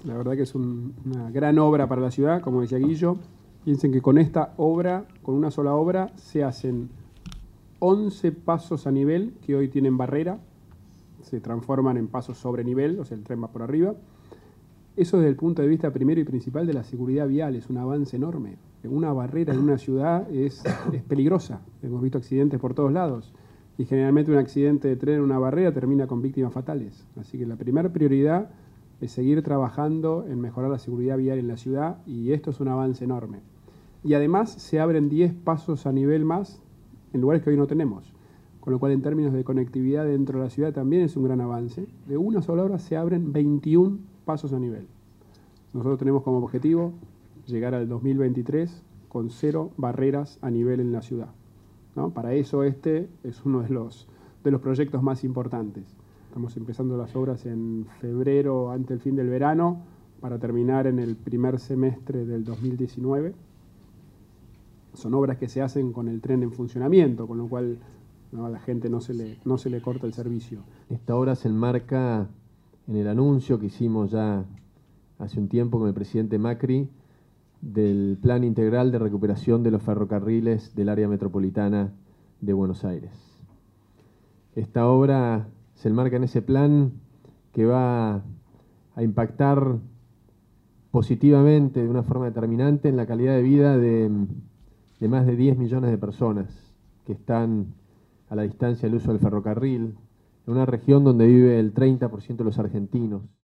La verdad que es una gran obra para la ciudad, como decía Guillo. Piensen que con esta obra, con una sola obra, se hacen 11 pasos a nivel que hoy tienen barrera, se transforman en pasos sobre nivel, o sea, el tren va por arriba. Eso desde el punto de vista primero y principal de la seguridad vial es un avance enorme. Una barrera en una ciudad es peligrosa. Hemos visto accidentes por todos lados. Y generalmente un accidente de tren en una barrera termina con víctimas fatales. Así que la primera prioridad es seguir trabajando en mejorar la seguridad vial en la ciudad, y esto es un avance enorme. Y además se abren 10 pasos a nivel más en lugares que hoy no tenemos. Con lo cual, en términos de conectividad dentro de la ciudad también es un gran avance. De una sola hora se abren 21 pasos a nivel. Nosotros tenemos como objetivo llegar al 2023 con 0 barreras a nivel en la ciudad, ¿no? Para eso este es uno de los proyectos más importantes. Estamos empezando las obras en febrero, ante el fin del verano, para terminar en el primer semestre del 2019. Son obras que se hacen con el tren en funcionamiento, con lo cual, ¿no?, a la gente no se le corta el servicio. Esta obra se enmarca en el anuncio que hicimos ya hace un tiempo con el presidente Macri del Plan Integral de Recuperación de los Ferrocarriles del área metropolitana de Buenos Aires. Esta obra se enmarca en ese plan que va a impactar positivamente, de una forma determinante, en la calidad de vida de más de 10 millones de personas que están a la distancia del uso del ferrocarril, en una región donde vive el 30% de los argentinos.